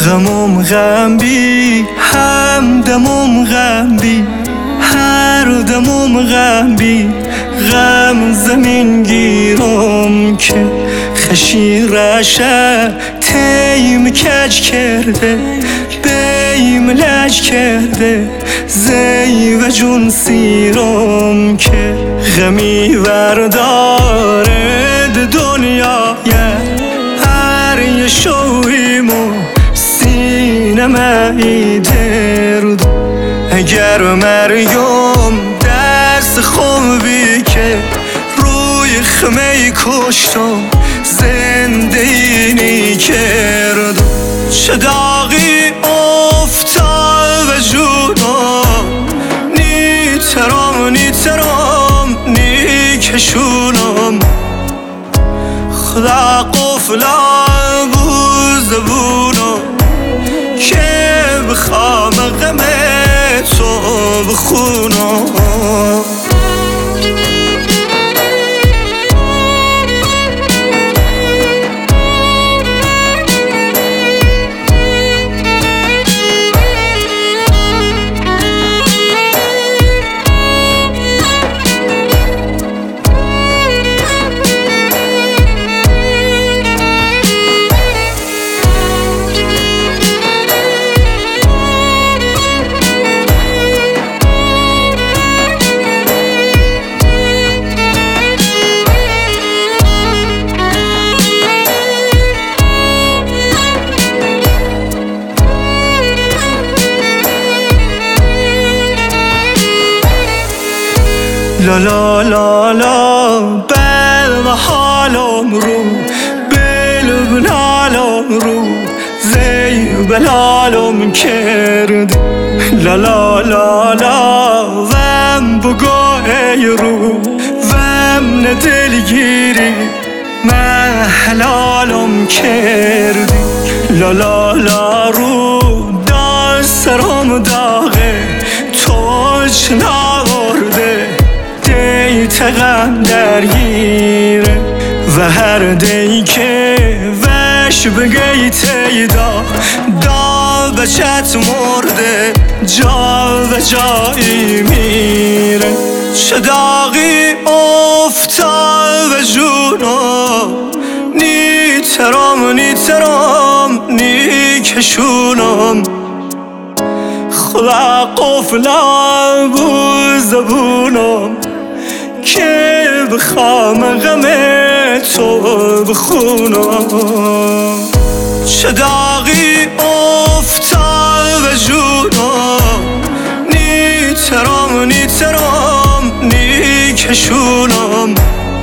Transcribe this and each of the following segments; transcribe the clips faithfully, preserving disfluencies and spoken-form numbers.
غمم غم بی همدمم غم بی هر دمم غم بی غم زمین گیرم که خشیرشه تیم کج کرده بیم لج کرده زی و جون سیرم که غمی ورداره دنیای هر یه شویمو سینم ای درد اگر مریم دست خوبی که روی خمه کشتم زنده اینی کرد چه داغی افتاد و جونم نیترم نیترم نیکشونم خدا قفلا بود زبونم که بخوام غم تو بخونم لا لا لا لا بل حالم رو بل بلالم رو زی بلالم کرد لا لا لا لا وم بگاه رو وم ندلگیری من حلالم کردی لا لا لا رو دا سرم داغه تو چناورده دیت غم درگیره و هر دی که وش بگی تیدا دا بچت مرده جا و جایی میره چه داغی افتاد و جونم نیترم نیترم نیکشونم خدا قفلا بود زبونم که بخوام غم تو بخونم چه داغی افتاد و جونم نیترم نیترم نیکشونم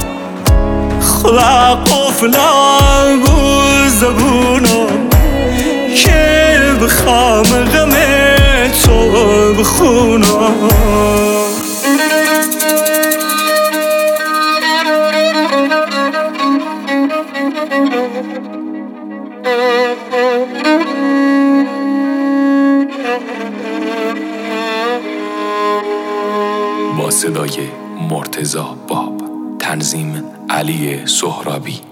خدا قفلا بود زبونم که بخوام غم تو بخونم با صدای مرتضی باب، تنظیم علی سهرابی.